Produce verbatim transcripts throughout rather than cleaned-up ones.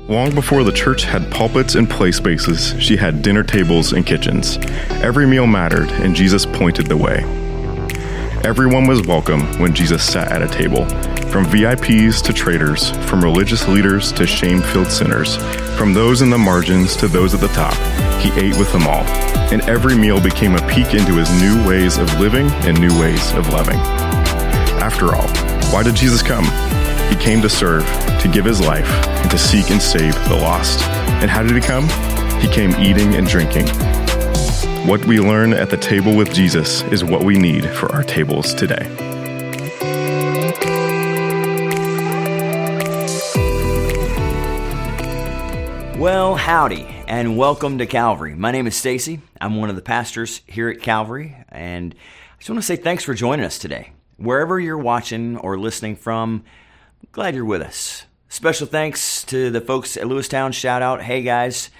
Long before the church had pulpits and play spaces, she had dinner tables and kitchens. Every meal mattered, and Jesus pointed the way. Everyone was welcome when Jesus sat at a table, from V I Ps to traders, from religious leaders to shame-filled sinners, from those in the margins to those at the top. He ate with them all, and every meal became a peek into his new ways of living and new ways of loving. After all, why did Jesus come? He came to serve, to give his life, and to seek and save the lost. And how did he come? He came eating and drinking. What we learn at the table with Jesus is what we need for our tables today. Well, howdy, and welcome to Calvary. My name is Stacy. I'm one of the pastors here at Calvary, and I just want to say thanks for joining us today. Wherever you're watching or listening from, I'm glad you're with us. Special thanks to the folks at Lewistown. Shout out, hey guys,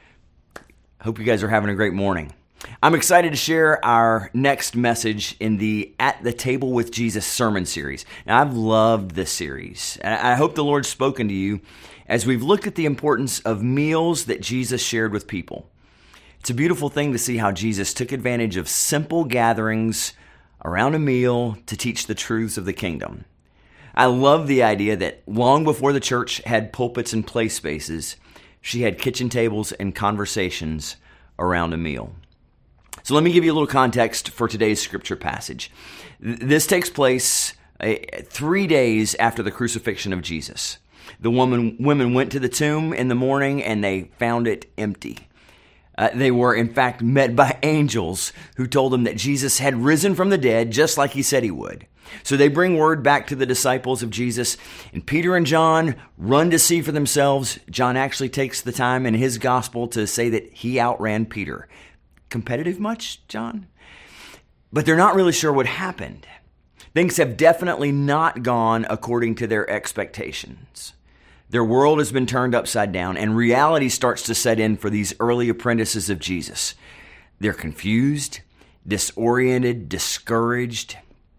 hope you guys are having a great morning. I'm excited to share our next message in the At the Table with Jesus sermon series. Now, I've loved this series, and I hope the Lord's spoken to you as we've looked at the importance of meals that Jesus shared with people. It's a beautiful thing to see how Jesus took advantage of simple gatherings around a meal to teach the truths of the kingdom. I love the idea that long before the church had pulpits and play spaces, she had kitchen tables and conversations around a meal. So let me give you a little context for today's scripture passage. This takes place uh, three days after the crucifixion of Jesus. The woman, women went to the tomb in the morning and they found it empty. Uh, they were, in fact, met by angels who told them that Jesus had risen from the dead just like he said he would. So they bring word back to the disciples of Jesus, and Peter and John run to see for themselves. John actually takes the time in his gospel to say that he outran Peter. Competitive much, John? But they're not really sure what happened. Things have definitely not gone according to their expectations. Their world has been turned upside down, and reality starts to set in for these early apprentices of Jesus. They're confused, disoriented, discouraged.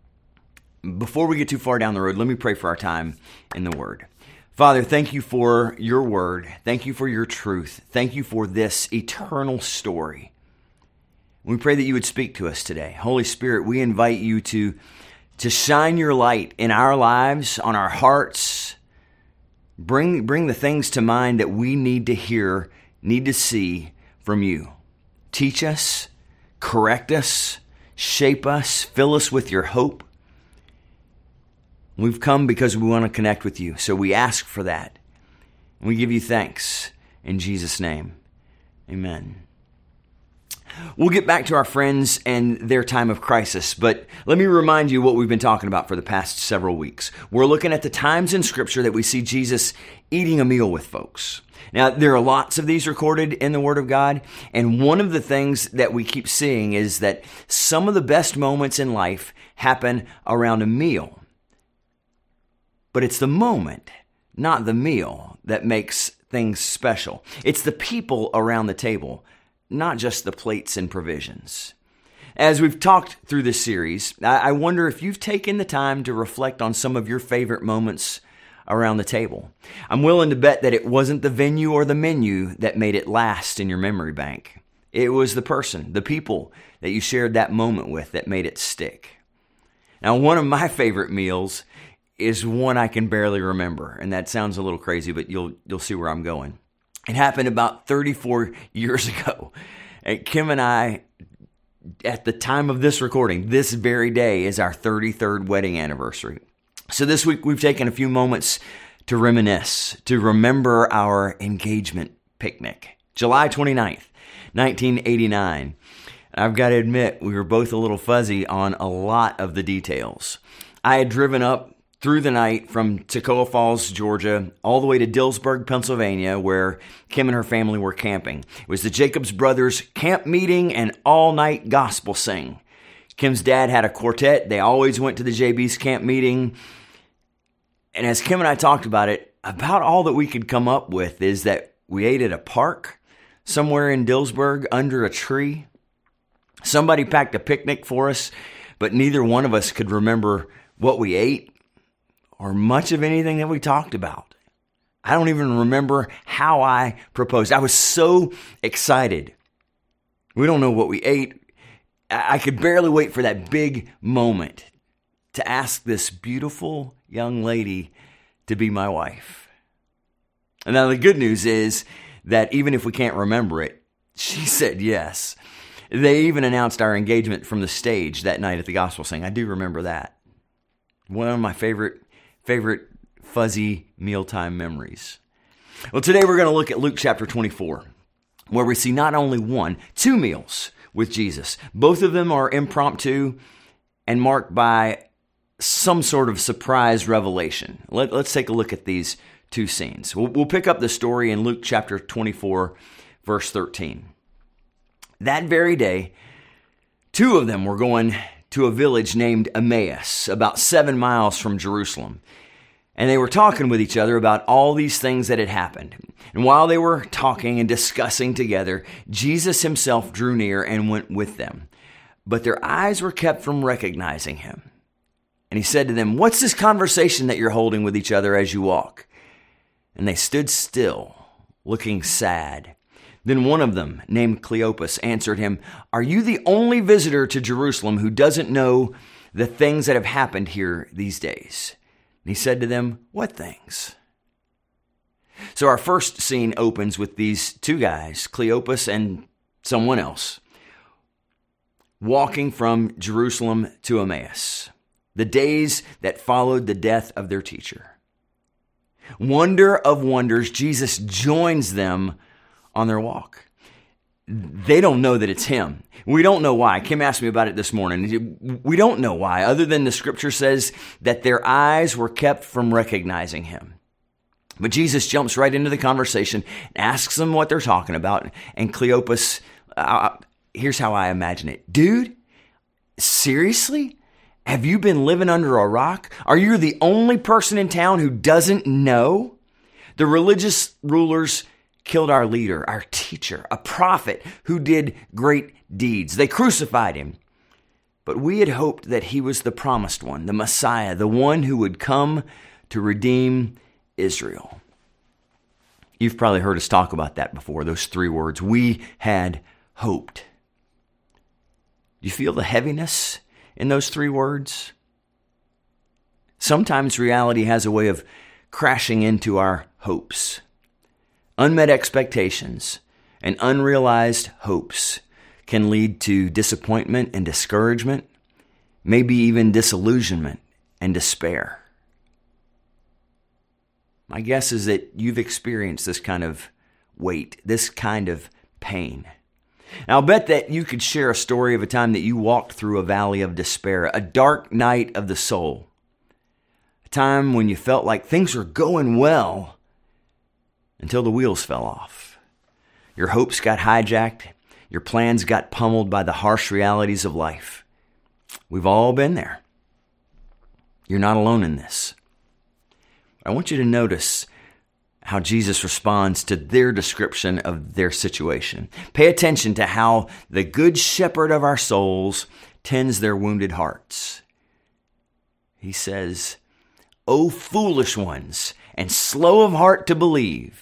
Before we get too far down the road, let me pray for our time in the Word. Father, thank you for your Word. Thank you for your truth. Thank you for this eternal story. We pray that you would speak to us today. Holy Spirit, we invite you to, to shine your light in our lives, on our hearts. Bring, bring the things to mind that we need to hear, need to see from you. Teach us, correct us, shape us, fill us with your hope. We've come because we want to connect with you, so we ask for that. We give you thanks in Jesus' name. Amen. We'll get back to our friends and their time of crisis, but let me remind you what we've been talking about for the past several weeks. We're looking at the times in Scripture that we see Jesus eating a meal with folks. Now, there are lots of these recorded in the Word of God, and one of the things that we keep seeing is that some of the best moments in life happen around a meal. But it's the moment, not the meal, that makes things special. It's the people around the table, not just the plates and provisions. As we've talked through this series, I wonder if you've taken the time to reflect on some of your favorite moments around the table. I'm willing to bet that it wasn't the venue or the menu that made it last in your memory bank. It was the person, the people that you shared that moment with that made it stick. Now, one of my favorite meals is one I can barely remember, and that sounds a little crazy, but you'll you'll see where I'm going. It happened about thirty-four years ago. And Kim and I, at the time of this recording, this very day is our thirty-third wedding anniversary. So this week we've taken a few moments to reminisce, to remember our engagement picnic. July twenty-ninth, nineteen eighty-nine. I've got to admit, we were both a little fuzzy on a lot of the details. I had driven up through the night from Toccoa Falls, Georgia, all the way to Dillsburg, Pennsylvania, where Kim and her family were camping. It was the Jacobs Brothers camp meeting and all-night gospel sing. Kim's dad had a quartet. They always went to the J B's camp meeting. And as Kim and I talked about it, about all that we could come up with is that we ate at a park somewhere in Dillsburg under a tree. Somebody packed a picnic for us, but neither one of us could remember what we ate or much of anything that we talked about. I don't even remember how I proposed. I was so excited. We don't know what we ate. I could barely wait for that big moment to ask this beautiful young lady to be my wife. And now the good news is that even if we can't remember it, she said yes. They even announced our engagement from the stage that night at the gospel sing. I do remember that. One of my favorite, favorite fuzzy mealtime memories. Well, today we're going to look at Luke chapter twenty-four, where we see not only one, two meals with Jesus. Both of them are impromptu and marked by some sort of surprise revelation. Let, let's take a look at these two scenes. We'll, we'll pick up the story in Luke chapter twenty-four, verse thirteen. That very day, two of them were going to a village named Emmaus, about seven miles from Jerusalem. And they were talking with each other about all these things that had happened. And while they were talking and discussing together, Jesus himself drew near and went with them. But their eyes were kept from recognizing him. And he said to them, "What's this conversation that you're holding with each other as you walk?" And they stood still, looking sad. Then one of them, named Cleopas, answered him, "Are you the only visitor to Jerusalem who doesn't know the things that have happened here these days?" And he said to them, "What things?" So our first scene opens with these two guys, Cleopas and someone else, walking from Jerusalem to Emmaus, the days that followed the death of their teacher. Wonder of wonders, Jesus joins them on their walk. They don't know that it's him. We don't know why. Kim asked me about it this morning. We don't know why, other than the scripture says that their eyes were kept from recognizing him. But Jesus jumps right into the conversation, asks them what they're talking about, and Cleopas, uh, here's how I imagine it. "Dude, seriously? Have you been living under a rock? Are you the only person in town who doesn't know? The religious rulers killed our leader, our teacher, a prophet who did great deeds. They crucified him. But we had hoped that he was the promised one, the Messiah, the one who would come to redeem Israel." You've probably heard us talk about that before, those three words. We had hoped. Do you feel the heaviness in those three words? Sometimes reality has a way of crashing into our hopes. Unmet expectations and unrealized hopes can lead to disappointment and discouragement, maybe even disillusionment and despair. My guess is that you've experienced this kind of weight, this kind of pain. Now, I'll bet that you could share a story of a time that you walked through a valley of despair, a dark night of the soul, a time when you felt like things were going well until the wheels fell off. Your hopes got hijacked. Your plans got pummeled by the harsh realities of life. We've all been there. You're not alone in this. I want you to notice how Jesus responds to their description of their situation. Pay attention to how the good shepherd of our souls tends their wounded hearts. He says, "O foolish ones, and slow of heart to believe."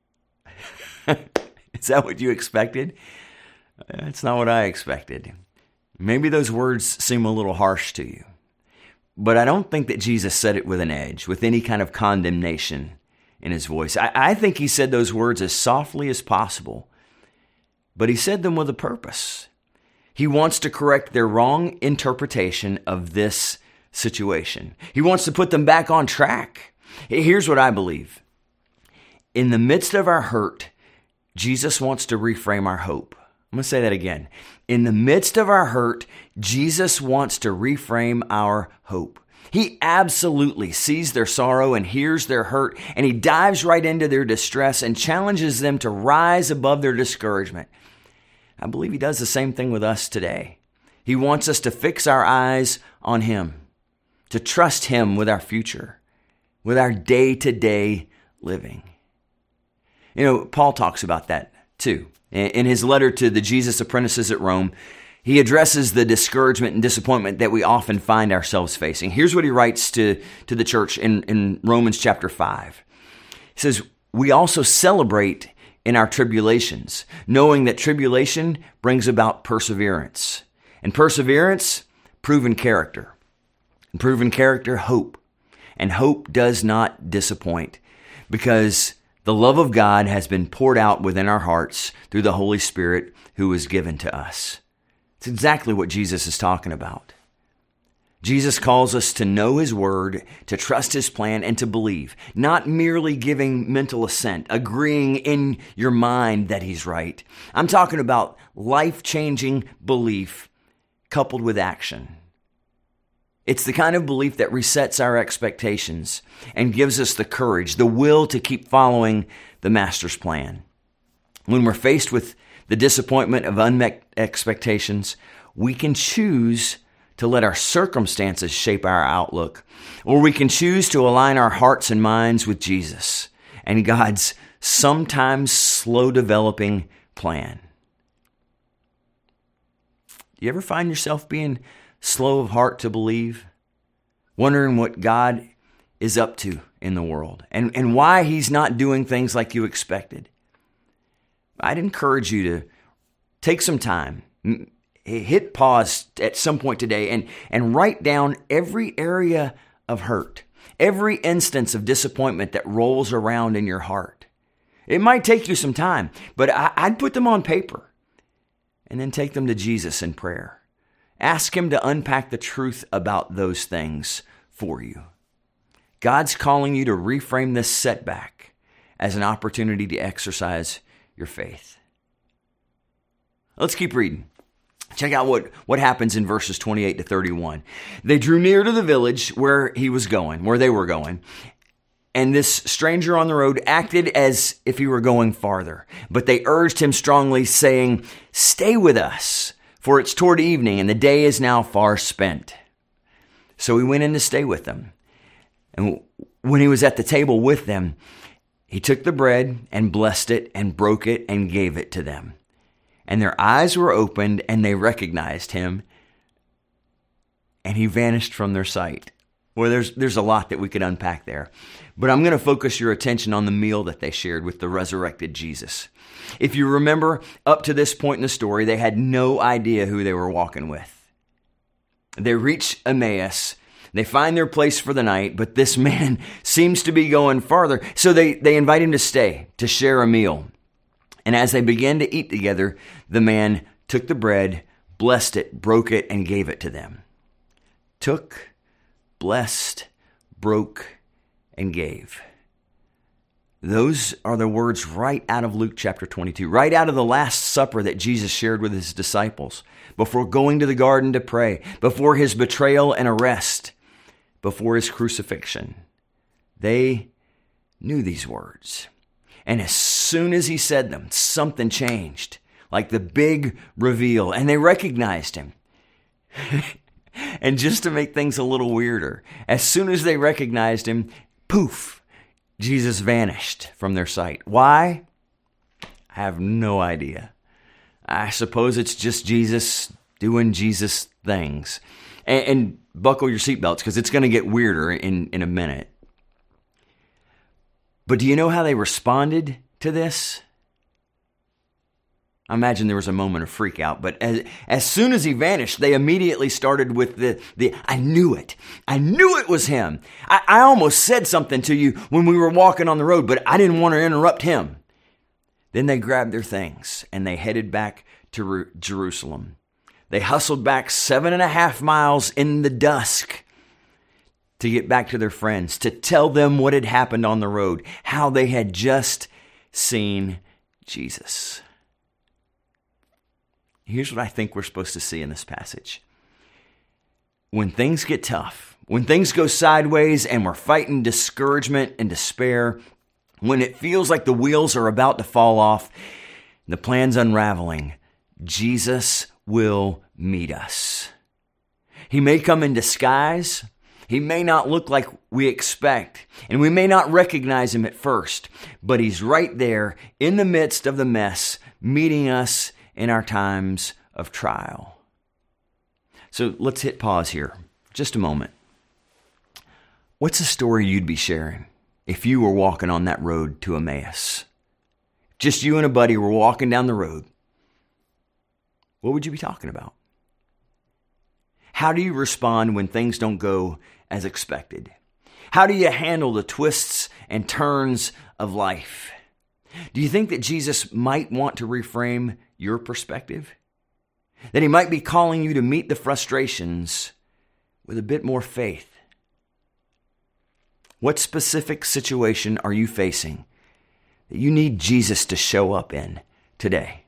Is that what you expected? That's not what I expected. Maybe those words seem a little harsh to you, but I don't think that Jesus said it with an edge, with any kind of condemnation in his voice. I, I think he said those words as softly as possible, but he said them with a purpose. He wants to correct their wrong interpretation of this situation. He wants to put them back on track. Here's what I believe. In the midst of our hurt, Jesus wants to reframe our hope. I'm going to say that again. In the midst of our hurt, Jesus wants to reframe our hope. He absolutely sees their sorrow and hears their hurt, and he dives right into their distress and challenges them to rise above their discouragement. I believe he does the same thing with us today. He wants us to fix our eyes on him, to trust him with our future, with our day-to-day living. You know, Paul talks about that too. In his letter to the Jesus apprentices at Rome, he addresses the discouragement and disappointment that we often find ourselves facing. Here's what he writes to, to the church in, in Romans chapter five. He says, we also celebrate in our tribulations, knowing that tribulation brings about perseverance. And perseverance, proven character. And proven character, hope. And hope does not disappoint, because the love of God has been poured out within our hearts through the Holy Spirit who is given to us. It's exactly what Jesus is talking about. Jesus calls us to know His Word, to trust His plan, and to believe, not merely giving mental assent, agreeing in your mind that He's right. I'm talking about life-changing belief coupled with action. It's the kind of belief that resets our expectations and gives us the courage, the will to keep following the Master's plan. When we're faced with the disappointment of unmet expectations, we can choose to let our circumstances shape our outlook, or we can choose to align our hearts and minds with Jesus and God's sometimes slow developing plan. You ever find yourself being slow of heart to believe, wondering what God is up to in the world and, and why He's not doing things like you expected? I'd encourage you to take some time, hit pause at some point today and, and write down every area of hurt, every instance of disappointment that rolls around in your heart. It might take you some time, but I, I'd put them on paper and then take them to Jesus in prayer. Ask Him to unpack the truth about those things for you. God's calling you to reframe this setback as an opportunity to exercise your faith. Let's keep reading. Check out what, what happens in verses twenty-eight to thirty-one. They drew near to the village where he was going, where they were going. And this stranger on the road acted as if he were going farther. But they urged him strongly, saying, "Stay with us, for it's toward evening, and the day is now far spent." So he went in to stay with them. And when he was at the table with them, he took the bread and blessed it and broke it and gave it to them. And their eyes were opened and they recognized him, and he vanished from their sight. Well, there's there's a lot that we could unpack there. But I'm going to focus your attention on the meal that they shared with the resurrected Jesus. If you remember, up to this point in the story, they had no idea who they were walking with. They reach Emmaus. They find their place for the night, but this man seems to be going farther. So they, they invite him to stay, to share a meal. And as they began to eat together, the man took the bread, blessed it, broke it, and gave it to them. Took, blessed, broke, and gave. Those are the words right out of Luke chapter twenty-two, right out of the Last Supper that Jesus shared with his disciples, before going to the garden to pray, before his betrayal and arrest, before his crucifixion. They knew these words. And as soon as he said them, something changed, like the big reveal, and they recognized him. And just to make things a little weirder, as soon as they recognized him, poof, Jesus vanished from their sight. Why? I have no idea. I suppose it's just Jesus doing Jesus things. And, and buckle your seatbelts, because it's going to get weirder in, in a minute. But do you know how they responded to this? I imagine there was a moment of freak out, but as, as soon as he vanished, they immediately started with the, the I knew it. I knew it was him. I, I almost said something to you when we were walking on the road, but I didn't want to interrupt him. Then they grabbed their things and they headed back to Jerusalem. They hustled back seven and a half miles in the dusk to get back to their friends, to tell them what had happened on the road, how they had just seen Jesus. Here's what I think we're supposed to see in this passage. When things get tough, when things go sideways and we're fighting discouragement and despair, when it feels like the wheels are about to fall off, the plan's unraveling, Jesus will meet us. He may come in disguise. He may not look like we expect, and we may not recognize him at first, but he's right there in the midst of the mess, meeting us in our times of trial. So let's hit pause here, just a moment. What's a story you'd be sharing if you were walking on that road to Emmaus? Just you and a buddy were walking down the road. What would you be talking about? How do you respond when things don't go as expected? How do you handle the twists and turns of life? Do you think that Jesus might want to reframe your perspective? That he might be calling you to meet the frustrations with a bit more faith? What specific situation are you facing that you need Jesus to show up in today?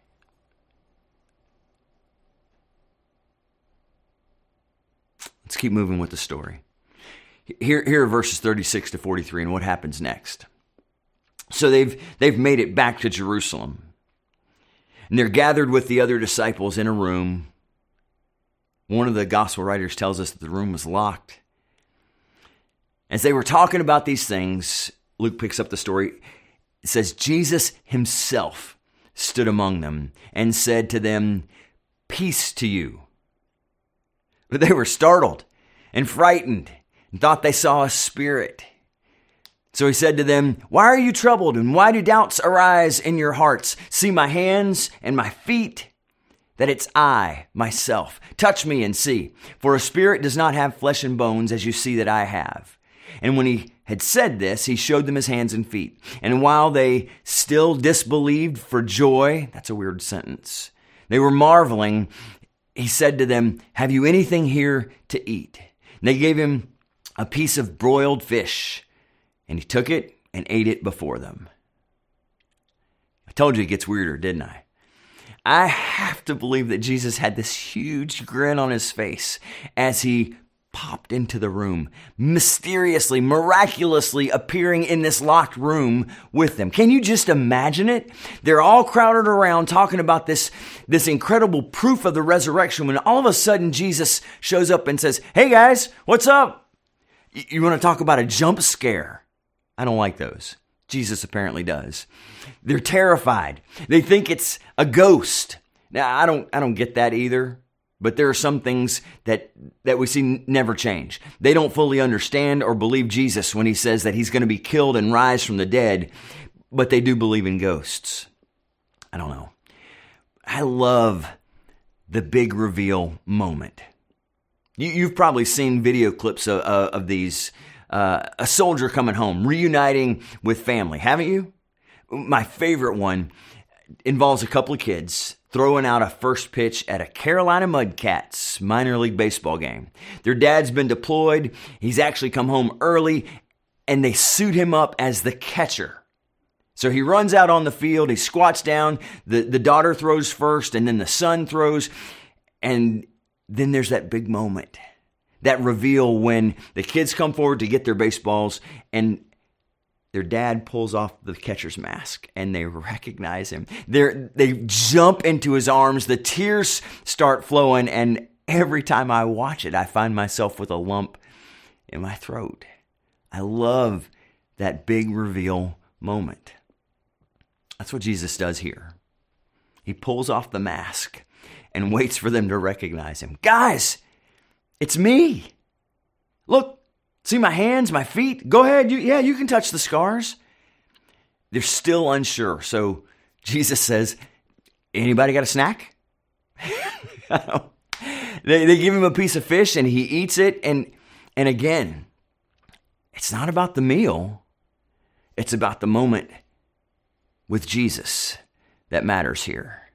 Let's keep moving with the story. Here, here are verses thirty-six to forty-three and what happens next. So they've, they've made it back to Jerusalem. And they're gathered with the other disciples in a room. One of the gospel writers tells us that the room was locked. As they were talking about these things, Luke picks up the story. It says, Jesus himself stood among them and said to them, "Peace to you." But they were startled and frightened and thought they saw a spirit. So he said to them, "Why are you troubled, and why do doubts arise in your hearts? See my hands and my feet, that it's I, myself. Touch me and see. For a spirit does not have flesh and bones, as you see that I have." And when he had said this, he showed them his hands and feet. And while they still disbelieved for joy, that's a weird sentence, they were marveling, he said to them, "Have you anything here to eat?" And they gave him a piece of broiled fish, and he took it and ate it before them. I told you it gets weirder, didn't I? I have to believe that Jesus had this huge grin on his face as he popped into the room, mysteriously, miraculously appearing in this locked room with them. Can you just imagine it? They're all crowded around talking about this, this incredible proof of the resurrection when all of a sudden Jesus shows up and says, "Hey guys, what's up? You, you want to talk about a jump scare?" I don't like those. Jesus apparently does. They're terrified. They think it's a ghost. Now, I don't, I don't get that either. But there are some things that, that we see never change. They don't fully understand or believe Jesus when he says that he's going to be killed and rise from the dead, but they do believe in ghosts. I don't know. I love the big reveal moment. You, you've probably seen video clips of, uh, of these, uh, a soldier coming home, reuniting with family, haven't you? My favorite one involves a couple of kids throwing out a first pitch at a Carolina Mudcats minor league baseball game. Their dad's been deployed. He's actually come home early, and they suit him up as the catcher. So he runs out on the field. He squats down. The, the daughter throws first, and then the son throws. And then there's that big moment, that reveal when the kids come forward to get their baseballs, and their dad pulls off the catcher's mask and they recognize him. They're, they jump into his arms. The tears start flowing. And every time I watch it, I find myself with a lump in my throat. I love that big reveal moment. That's what Jesus does here. He pulls off the mask and waits for them to recognize him. Guys, it's me. Look. See my hands, my feet? Go ahead. You, yeah, you can touch the scars. They're still unsure. So Jesus says, "Anybody got a snack?" they, they give him a piece of fish and he eats it. And, and again, it's not about the meal. It's about the moment with Jesus that matters here.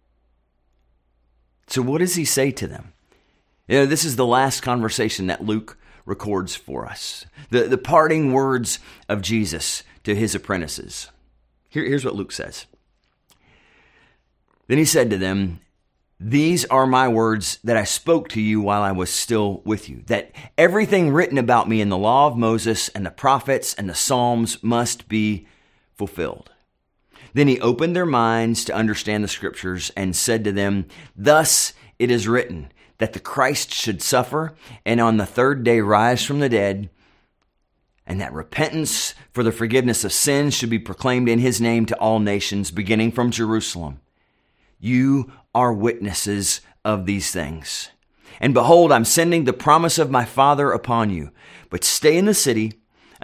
So what does he say to them? You know, this is the last conversation that Luke records for us. The, the parting words of Jesus to his apprentices. Here, here's what Luke says. Then he said to them, "These are my words that I spoke to you while I was still with you, that everything written about me in the law of Moses and the prophets and the Psalms must be fulfilled." Then he opened their minds to understand the scriptures and said to them, "Thus it is written, that the Christ should suffer and on the third day rise from the dead, and that repentance for the forgiveness of sins should be proclaimed in his name to all nations, beginning from Jerusalem. You are witnesses of these things. And behold, I'm sending the promise of my Father upon you, but stay in the city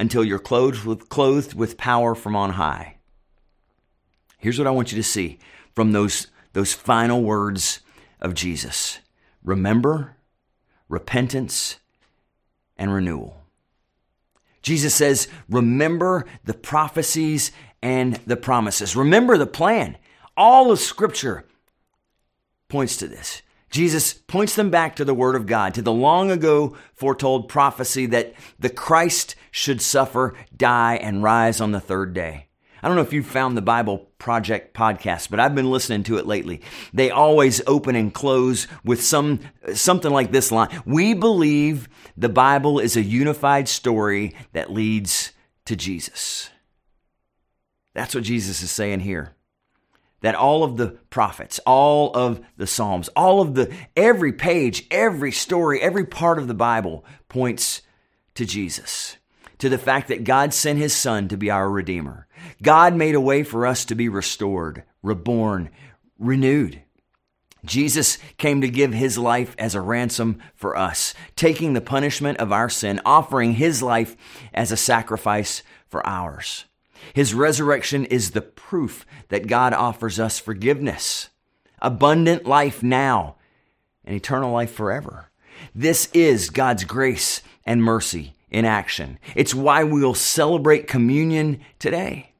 until you're clothed with, clothed with power from on high. Here's what I want you to see from those, those final words of Jesus. Remember, repentance, and renewal. Jesus says, remember the prophecies and the promises. Remember the plan. All of Scripture points to this. Jesus points them back to the Word of God, to the long ago foretold prophecy that the Christ should suffer, die, and rise on the third day. I don't know if you've found the Bible Project podcast, but I've been listening to it lately. They always open and close with some something like this line. We believe the Bible is a unified story that leads to Jesus. That's what Jesus is saying here. That all of the prophets, all of the Psalms, all of the, every page, every story, every part of the Bible points to Jesus. To the fact that God sent His Son to be our Redeemer. God made a way for us to be restored, reborn, renewed. Jesus came to give His life as a ransom for us, taking the punishment of our sin, offering His life as a sacrifice for ours. His resurrection is the proof that God offers us forgiveness, abundant life now, and eternal life forever. This is God's grace and mercy in action. It's why we'll celebrate communion today.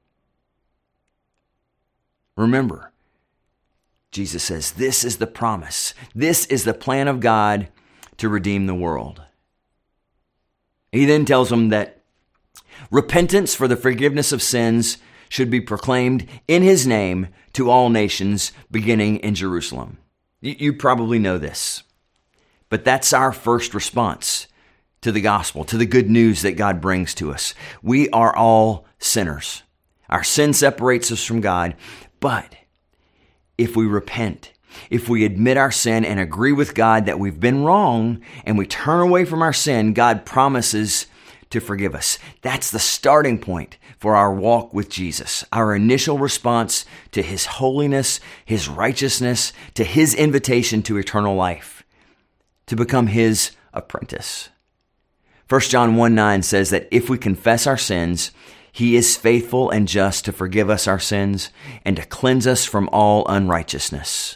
Remember, Jesus says, this is the promise. This is the plan of God to redeem the world. He then tells them that repentance for the forgiveness of sins should be proclaimed in His name to all nations, beginning in Jerusalem. You, you probably know this, but that's our first response to the gospel, to the good news that God brings to us. We are all sinners. Our sin separates us from God, but if we repent, if we admit our sin and agree with God that we've been wrong and we turn away from our sin, God promises to forgive us. That's the starting point for our walk with Jesus, our initial response to His holiness, His righteousness, to His invitation to eternal life, to become His apprentice. First John one nine says that if we confess our sins, He is faithful and just to forgive us our sins and to cleanse us from all unrighteousness.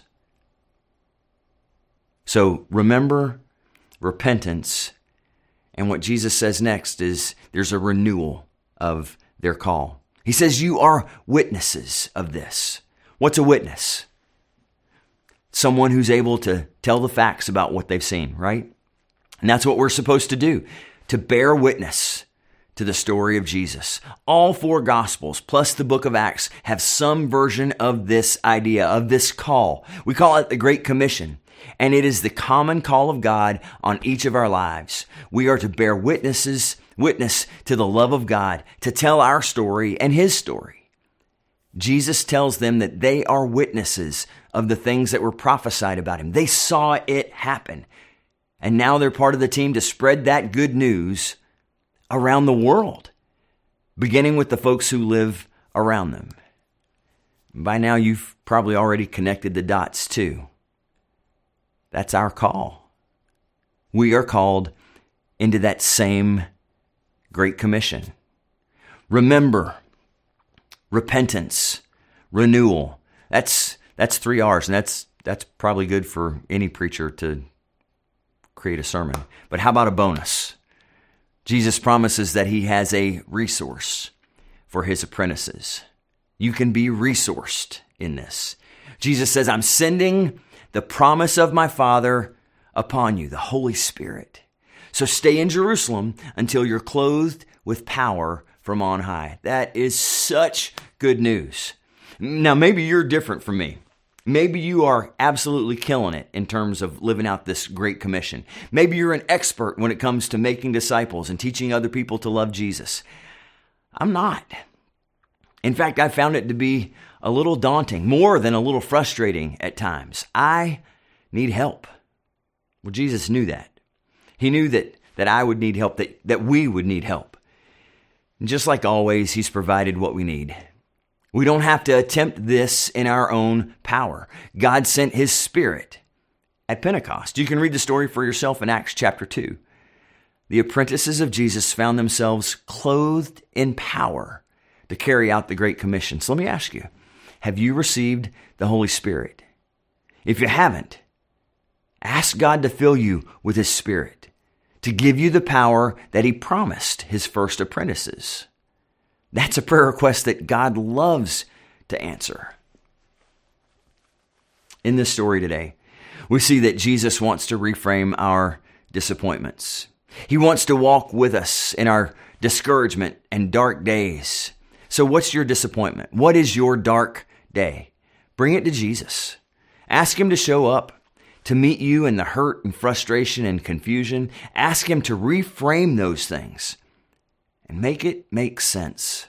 So remember repentance. And what Jesus says next is there's a renewal of their call. He says, you are witnesses of this. What's a witness? Someone who's able to tell the facts about what they've seen, right? And that's what we're supposed to do, to bear witness to the story of Jesus. All four Gospels, plus the book of Acts, have some version of this idea, of this call. We call it the Great Commission. And it is the common call of God on each of our lives. We are to bear witnesses, witness to the love of God, to tell our story and His story. Jesus tells them that they are witnesses of the things that were prophesied about Him. They saw it happen. And now they're part of the team to spread that good news around the world, beginning with the folks who live around them. By now, you've probably already connected the dots too. That's our call. We are called into that same Great Commission. Remember, repentance, renewal. That's that's three R's, and that's that's probably good for any preacher to create a sermon. But how about a bonus? Jesus promises that He has a resource for His apprentices. You can be resourced in this. Jesus says, I'm sending the promise of my Father upon you, the Holy Spirit. So stay in Jerusalem until you're clothed with power from on high. That is such good news. Now, maybe you're different from me. Maybe you are absolutely killing it in terms of living out this Great Commission. Maybe you're an expert when it comes to making disciples and teaching other people to love Jesus. I'm not. In fact, I found it to be a little daunting, more than a little frustrating at times. I need help. Well, Jesus knew that. He knew that, that I would need help, that, that we would need help. And just like always, He's provided what we need. We don't have to attempt this in our own power. God sent His Spirit at Pentecost. You can read the story for yourself in Acts chapter two. the apprentices of Jesus found themselves clothed in power to carry out the Great Commission. So let me ask you, have you received the Holy Spirit? If you haven't, ask God to fill you with His Spirit, to give you the power that He promised His first apprentices. That's a prayer request that God loves to answer. In this story today, we see that Jesus wants to reframe our disappointments. He wants to walk with us in our discouragement and dark days. So what's your disappointment? What is your dark day? Bring it to Jesus. Ask Him to show up, to meet you in the hurt and frustration and confusion. Ask Him to reframe those things and make it make sense.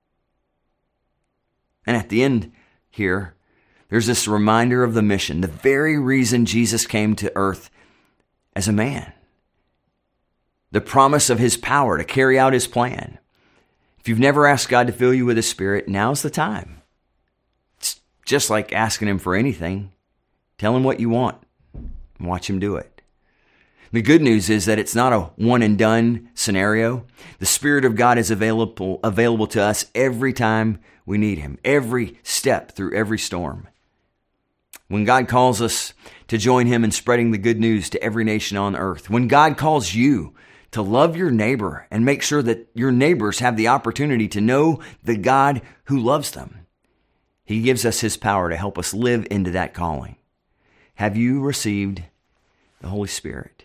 And at the end here, there's this reminder of the mission, the very reason Jesus came to earth as a man. The promise of His power to carry out His plan. If you've never asked God to fill you with His Spirit, now's the time. It's just like asking Him for anything. Tell Him what you want and watch Him do it. The good news is that it's not a one and done scenario. The Spirit of God is available, available to us every time we need Him, every step through every storm. When God calls us to join Him in spreading the good news to every nation on earth, when God calls you to love your neighbor and make sure that your neighbors have the opportunity to know the God who loves them, He gives us His power to help us live into that calling. Have you received the Holy Spirit?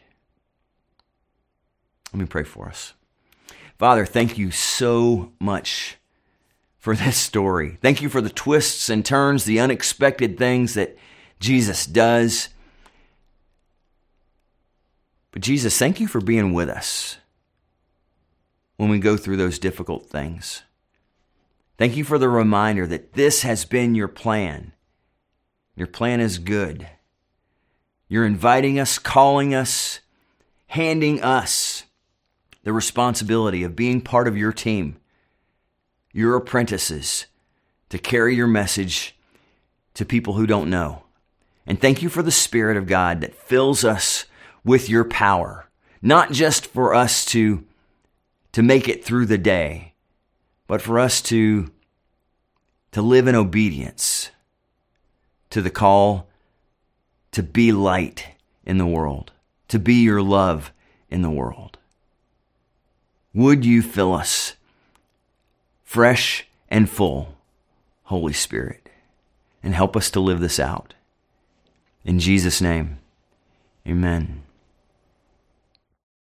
Let me pray for us. Father, thank you so much for this story. Thank you for the twists and turns, the unexpected things that Jesus does. But Jesus, thank you for being with us when we go through those difficult things. Thank you for the reminder that this has been your plan. Your plan is good. You're inviting us, calling us, handing us the responsibility of being part of your team, your apprentices, to carry your message to people who don't know. And thank you for the Spirit of God that fills us with your power, not just for us to, to make it through the day, but for us to, to live in obedience to the call to be light in the world, to be your love in the world. Would you fill us fresh and full, Holy Spirit, and help us to live this out. In Jesus' name, amen.